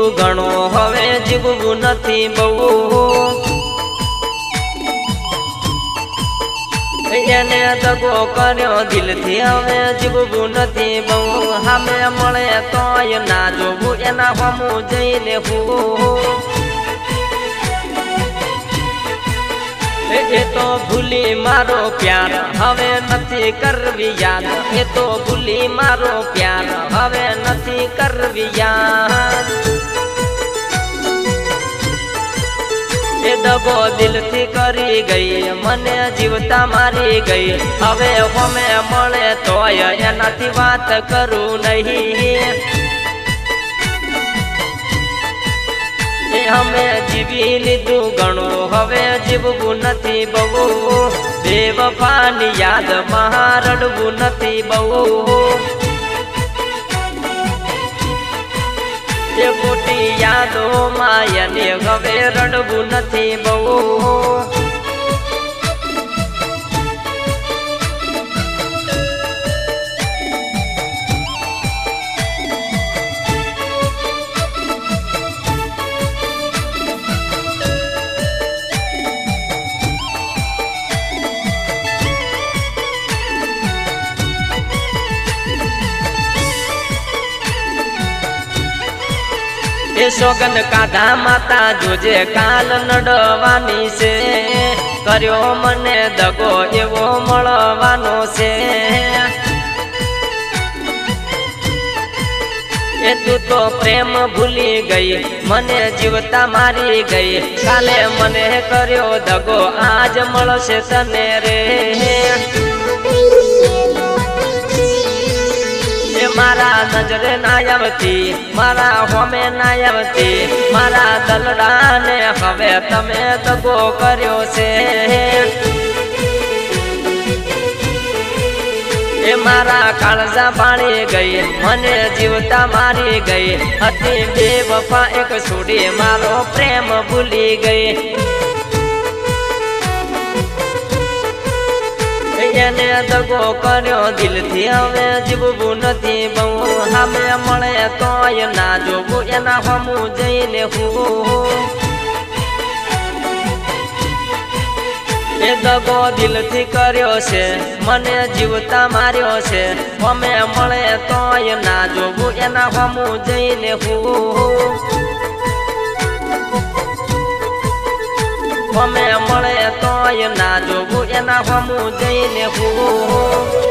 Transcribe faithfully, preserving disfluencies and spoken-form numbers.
घणो हवे जीववू नथी बहु एने दगो कर्यो दिल थी हवे जीववू नथी बहु हमे मळे तोय ना जोवू एना हमू जईने हूँ ए तो भूली मारो प्यार हवे नथी करवी याद ए तो भूली मारो प्यार हवे नथी करवी याद ए दगो दिल थी करी गई मने जीवता मारी गई हवे हमे मळे तोय एनाथी बात करू नहीं हमे जीवी लीधु घणो हवे जीववू नथी बहु बेवफानी याद महा रडवू नथी बहु ए खोटी यादो मायने हवे रडवू नथी बहु ए सोगन काधा माता जोजे काल नडवानी से कर्यो मने दगो एवो मळवानो से ए तू तो प्रेम भूली गई मने जीवता मारी गई काले मने कर्यो दगो आज मळशे तने रे मारा नजरे ना आवती मारा होमे ना आवती मारा दलड़ा ने हवे तमे दगो कर्यो से ए मारा काळजा बाणी गई मने जीवता मारी गई अति बेवफा एक छोड़ी मारो प्रेम भूली गई एने दगो कर्यो दिल थी हवे जीववू नथी बहु हमे मळे तोय ना जोवू एना हमू जईने हूँ ए दगो दिल थी कर्यो छे मने जीवता मार्यो छे हमे मळे तोय ना जोवू एना हमू जईने हूँ हमे मळे तोय ना जोवू एना हमू जईने हूँ।